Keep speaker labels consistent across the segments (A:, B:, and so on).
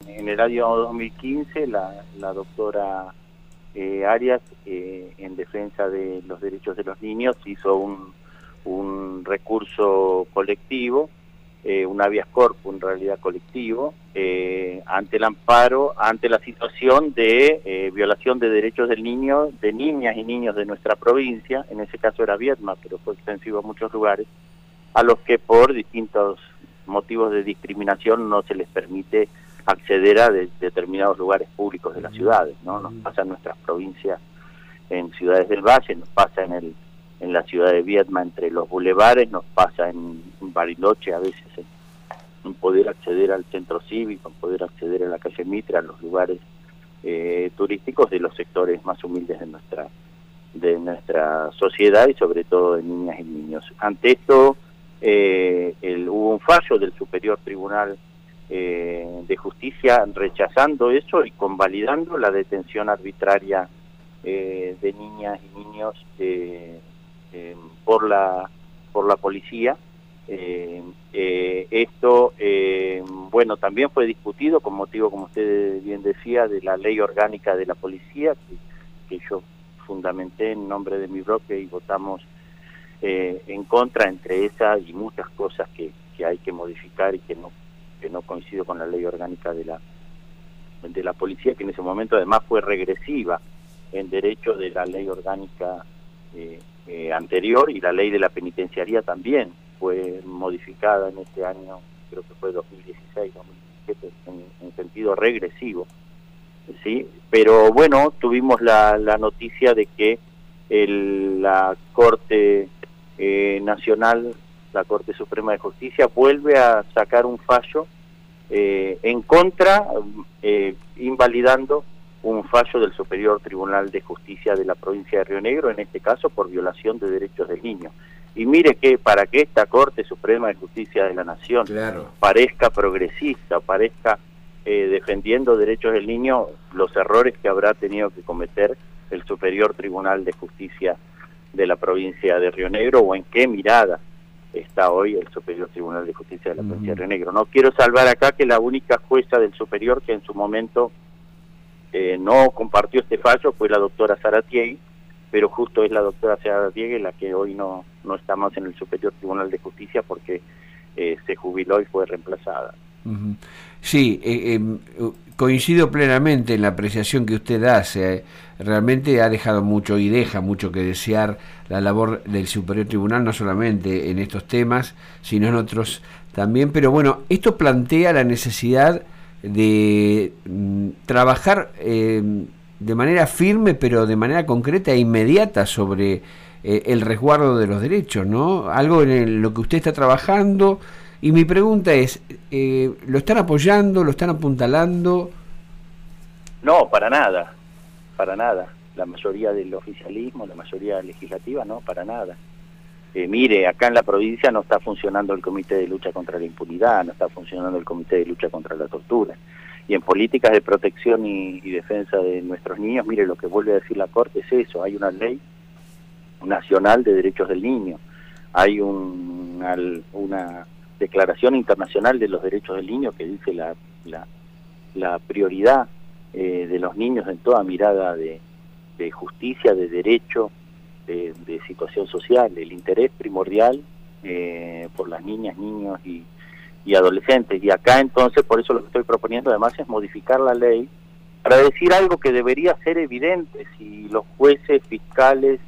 A: en el año 2015 la doctora Arias, en defensa de los derechos de los niños, hizo un recurso colectivo, un habeas corpus en realidad colectivo, ante el amparo, ante la situación de violación de derechos del niño, de niñas y niños de nuestra provincia. En ese caso era Viedma, pero fue extensivo a muchos lugares, a los que por distintos motivos de discriminación no se les permite acceder a determinados lugares públicos de las ciudades, ¿no? Nos pasa en nuestras provincias, en ciudades del Valle, nos pasa en la ciudad de Viedma, entre los bulevares, nos pasa en Bariloche a veces, en poder acceder al centro cívico, en poder acceder a la calle Mitre, a los lugares turísticos de los sectores más humildes de nuestra sociedad y sobre todo de niñas y niños. Ante esto hubo un fallo del Superior Tribunal de Justicia rechazando eso y convalidando la detención arbitraria de niñas y niños por la policía. Esto, bueno, también fue discutido con motivo, como usted bien decía, de la ley orgánica de la policía, que yo fundamenté en nombre de mi bloque y votamos en contra, entre esas y muchas cosas que hay que modificar y que no coincido con la ley orgánica de la policía, que en ese momento además fue regresiva en derecho de la ley orgánica anterior, y la ley de la penitenciaría también fue modificada en este año, creo que fue 2016, 2017, en sentido regresivo, ¿sí? Pero bueno, tuvimos la noticia de que la Corte Nacional, la Corte Suprema de Justicia, vuelve a sacar un fallo en contra, invalidando un fallo del Superior Tribunal de Justicia de la provincia de Río Negro, en este caso por violación de derechos del niño. Y mire que para que esta Corte Suprema de Justicia de la Nación parezca progresista, parezca defendiendo derechos del niño, los errores que habrá tenido que cometer el Superior Tribunal de Justicia de la provincia de Río Negro, o en qué mirada está hoy el Superior Tribunal de Justicia de la provincia de Río Negro. No quiero salvar acá que la única jueza del Superior que en su momento no compartió este fallo fue la doctora Zaratiegui, pero justo es la doctora Zaratiegui la que hoy no está más en el Superior Tribunal de Justicia porque se jubiló y fue reemplazada.
B: Sí, coincido plenamente en la apreciación que usted hace. Realmente ha dejado mucho y deja mucho que desear la labor del Superior Tribunal, no solamente en estos temas, sino en otros también. Pero bueno, esto plantea la necesidad de trabajar de manera firme, pero de manera concreta e inmediata sobre el resguardo de los derechos, ¿no? Algo en lo que usted está trabajando. Y mi pregunta es, ¿lo están apoyando, lo están apuntalando?
A: No, para nada, para nada. La mayoría del oficialismo, la mayoría legislativa, no, para nada. Mire, acá en la provincia no está funcionando el Comité de Lucha contra la Impunidad, no está funcionando el Comité de Lucha contra la Tortura. Y en políticas de protección y defensa de nuestros niños, mire, lo que vuelve a decir la Corte es eso: hay una ley nacional de derechos del niño, hay una Declaración Internacional de los Derechos del Niño que dice la prioridad de los niños en toda mirada de justicia, de derecho, de situación social, el interés primordial por las niñas, niños y adolescentes. Y acá entonces, por eso lo que estoy proponiendo además es modificar la ley para decir algo que debería ser evidente: si los jueces, fiscales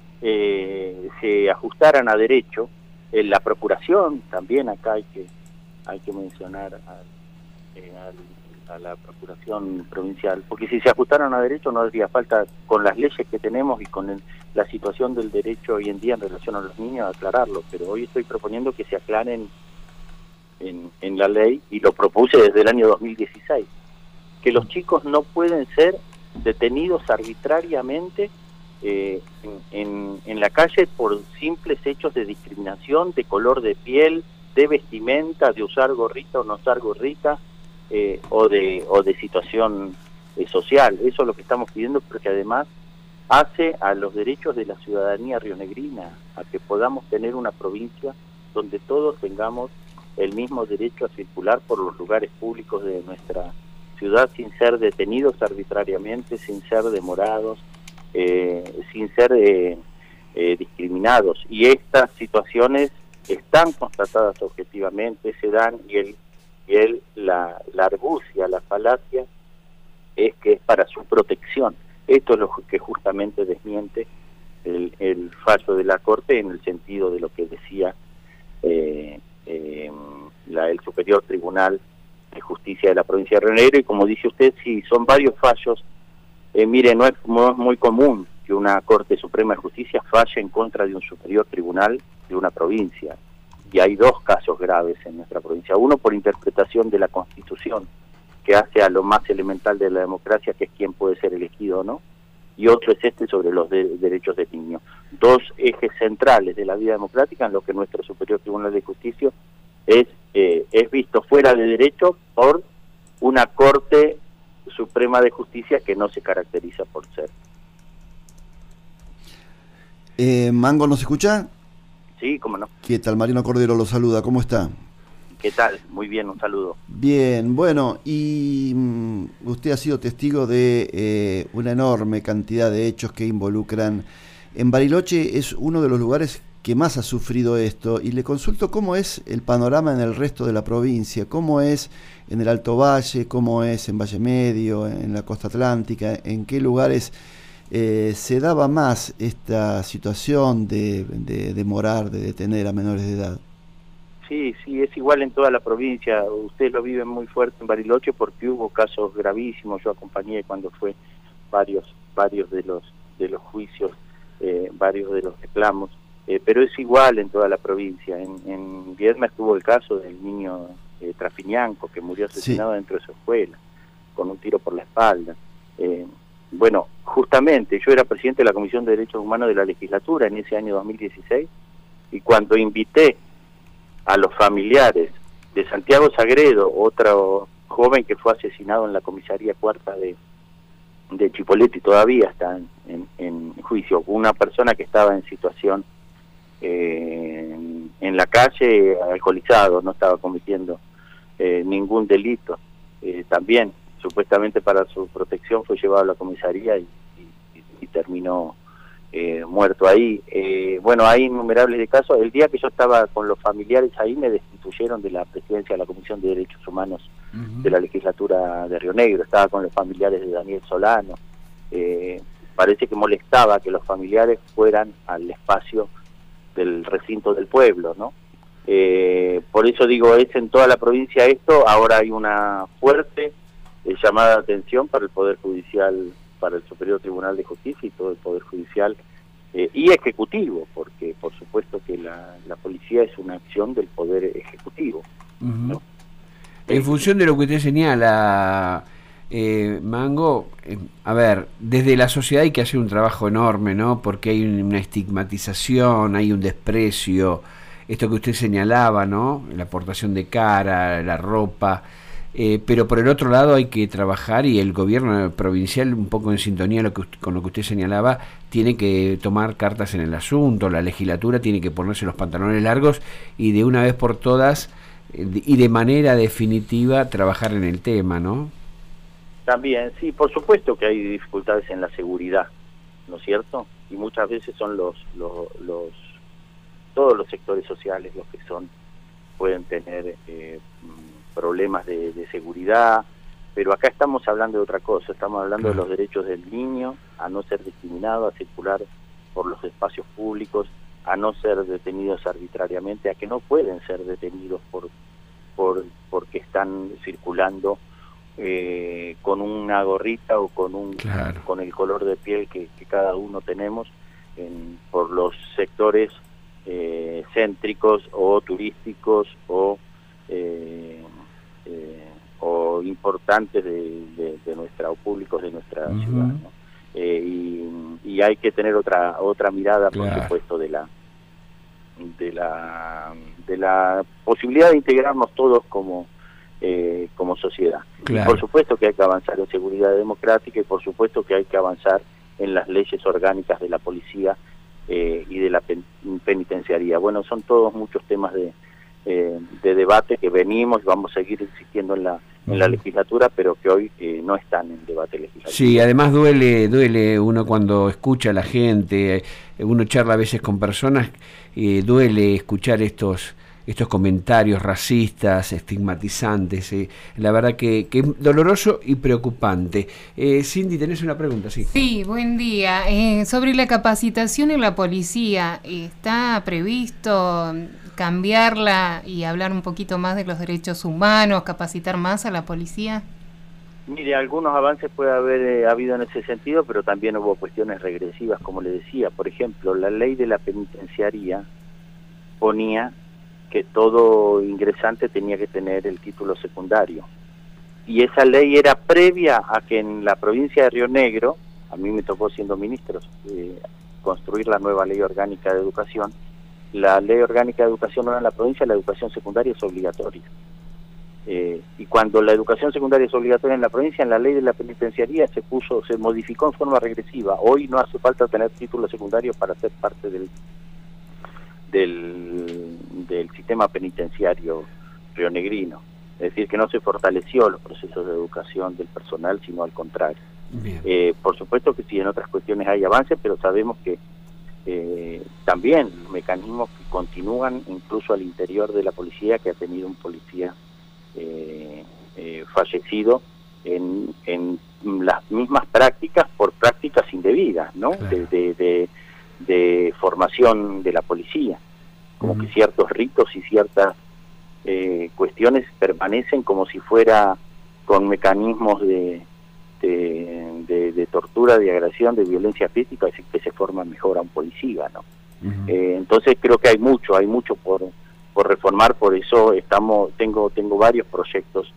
A: se ajustaran a derecho, la procuración también, acá hay que mencionar a la procuración provincial, porque si se ajustaran a derecho no haría falta, con las leyes que tenemos y con la situación del derecho hoy en día en relación a los niños, aclararlo. Pero hoy estoy proponiendo que se aclaren en la ley, y lo propuse desde el año 2016, que los chicos no pueden ser detenidos arbitrariamente en la calle por simples hechos de discriminación, de color de piel, de vestimenta, de usar gorrita o no usar gorrita, o de situación social. Eso es lo que estamos pidiendo, porque además hace a los derechos de la ciudadanía rionegrina, a que podamos tener una provincia donde todos tengamos el mismo derecho a circular por los lugares públicos de ciudad sin ser detenidos arbitrariamente, sin ser demorados, sin ser discriminados. Y estas situaciones están constatadas objetivamente, se dan, la argucia, la falacia, es que es para su protección. Esto es lo que justamente desmiente el fallo de la Corte en el sentido de lo que decía el Superior Tribunal de Justicia de la provincia de Río Negro. Y como dice usted, sí, son varios fallos. Mire, no es muy común que una Corte Suprema de Justicia falle en contra de un superior tribunal de una provincia. Y hay dos casos graves en nuestra provincia. Uno por interpretación de la Constitución, que hace a lo más elemental de la democracia, que es quién puede ser elegido o no. Y otro es este sobre los derechos del niño. Dos ejes centrales de la vida democrática en lo que nuestro Superior Tribunal de Justicia es visto fuera de derecho por una Corte Suprema de Justicia que no se caracteriza por ser.
C: Mango, ¿nos escucha?
A: Sí, cómo no.
C: ¿Qué tal? Mariano Cordero lo saluda, ¿cómo está?
A: ¿Qué tal? Muy bien, un saludo.
C: Bien, bueno, y usted ha sido testigo de una enorme cantidad de hechos que involucran. En Bariloche es uno de los lugares que más ha sufrido esto, y le consulto cómo es el panorama en el resto de la provincia, cómo es en el Alto Valle, cómo es en Valle Medio, en la costa atlántica, en qué lugares se daba más esta situación de demorar, de detener a menores de edad.
A: Sí, es igual en toda la provincia. Usted lo vive muy fuerte en Bariloche porque hubo casos gravísimos. Yo acompañé cuando fue varios de los juicios, varios de los reclamos, pero es igual en toda la provincia. En Viedma estuvo el caso del niño Trafiñanco, que murió asesinado dentro de su escuela, con un tiro por la espalda. Bueno, justamente yo era presidente de la Comisión de Derechos Humanos de la legislatura en ese año 2016, y cuando invité a los familiares de Santiago Sagredo, otro joven que fue asesinado en la comisaría cuarta de Chipoleti, todavía está en juicio, una persona que estaba en situación en la calle, alcoholizado, no estaba cometiendo ningún delito, también supuestamente para su protección fue llevado a la comisaría y terminó muerto ahí. Bueno, hay innumerables de casos. El día que yo estaba con los familiares ahí me destituyeron de la presidencia de la Comisión de Derechos Humanos de la legislatura de Río Negro. Estaba con los familiares de Daniel Solano. Parece que molestaba que los familiares fueran al espacio del recinto del pueblo, ¿no? Por eso digo, es en toda la provincia esto. Ahora hay una fuerte llamada de atención para el Poder Judicial, para el Superior Tribunal de Justicia y todo el Poder Judicial y Ejecutivo, porque por supuesto que la policía es una acción del Poder Ejecutivo, ¿no?
B: En función de lo que usted señala, Mango, a ver, desde la sociedad hay que hacer un trabajo enorme, ¿no? Porque hay una estigmatización, hay un desprecio, esto que usted señalaba, ¿no? La aportación de cara, la ropa. Pero por el otro lado hay que trabajar, y el gobierno provincial, un poco en sintonía con lo que usted señalaba, tiene que tomar cartas en el asunto. La legislatura tiene que ponerse los pantalones largos y de una vez por todas y de manera definitiva trabajar en el tema, ¿no? También, sí, por supuesto que hay dificultades en la seguridad, ¿no es cierto? Y muchas veces son todos los sectores sociales los que pueden tener problemas de seguridad, pero acá estamos hablando de otra cosa. Estamos hablando de los derechos del niño a no ser discriminado, a circular por los espacios públicos, a no ser detenidos arbitrariamente, a que no pueden ser detenidos porque están circulando con una gorrita o con el color de piel que cada uno tenemos por los sectores céntricos o turísticos o importantes de nuestra, o públicos de nuestra ciudad, ¿no? Y hay que tener otra mirada, por supuesto, de la posibilidad de integrarnos todos como sociedad. Y por supuesto que hay que avanzar en seguridad democrática, y por supuesto que hay que avanzar en las leyes orgánicas de la policía y de la penitenciaría. Bueno, son todos muchos temas de debate que venimos y vamos a seguir insistiendo en
A: en la legislatura, pero que hoy no están en debate legislativo.
B: Sí, además duele uno cuando escucha a la gente, uno charla a veces con personas, duele escuchar estos comentarios racistas, estigmatizantes, la verdad que es doloroso y preocupante. Cindy, ¿tenés una pregunta? Sí.
D: Sí, buen día. Sobre la capacitación en la policía, ¿está previsto cambiarla y hablar un poquito más de los derechos humanos, capacitar más a la policía?
A: Mire, algunos avances puede haber habido en ese sentido, pero también hubo cuestiones regresivas, como le decía. Por ejemplo, la ley de la penitenciaría ponía que todo ingresante tenía que tener el título secundario. Y esa ley era previa a que en la provincia de Río Negro, a mí me tocó siendo ministro, construir la nueva ley orgánica de educación. La ley orgánica de educación ahora en la provincia, la educación secundaria es obligatoria. Y cuando la educación secundaria es obligatoria en la provincia, en la ley de la penitenciaría se modificó en forma regresiva. Hoy no hace falta tener título secundario para ser parte del sistema penitenciario rionegrino. Es decir, que no se fortaleció los procesos de educación del personal, sino al contrario. Por supuesto que sí, en otras cuestiones hay avances, pero sabemos que también mecanismos que continúan incluso al interior de la policía, que ha tenido un policía fallecido en las mismas prácticas, por prácticas indebidas, ¿no? Claro. De formación de la policía, como que ciertos ritos y ciertas cuestiones permanecen como si fuera con mecanismos de tortura, de agresión, de violencia física, que se forma mejor a un policía, ¿no? Entonces creo que hay mucho por reformar. Por eso tengo varios proyectos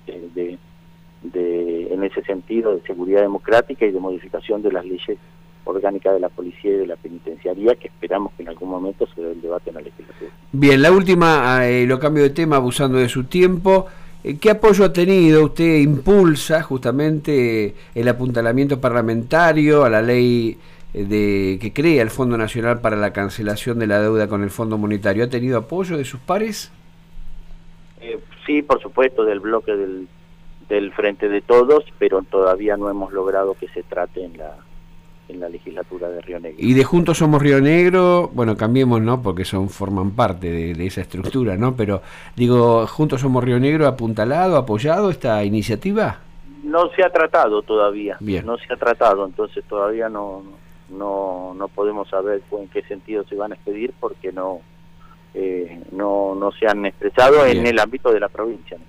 A: en ese sentido, de seguridad democrática y de modificación de las leyes orgánicas de la policía y de la penitenciaría, que esperamos que en algún momento se dé el debate en la legislatura.
B: Bien, la última, lo cambio de tema abusando de su tiempo. ¿Qué apoyo ha tenido? Usted impulsa justamente el apuntalamiento parlamentario a la ley que crea el Fondo Nacional para la Cancelación de la Deuda con el Fondo Monetario. ¿Ha tenido apoyo de sus pares?
A: Sí, por supuesto, del bloque del Frente de Todos, pero todavía no hemos logrado que se trate en la legislatura de Río Negro.
B: Y de Juntos Somos Río Negro, bueno, cambiemos, ¿no? Porque forman parte de esa estructura, ¿no? Pero digo, Juntos Somos Río Negro, ¿apuntalado, apoyado esta iniciativa?
A: No se ha tratado todavía.
B: Bien.
A: No se ha tratado, entonces todavía no podemos saber en qué sentido se van a expedir, porque no se han expresado. Bien. En el ámbito de la provincia, ¿no?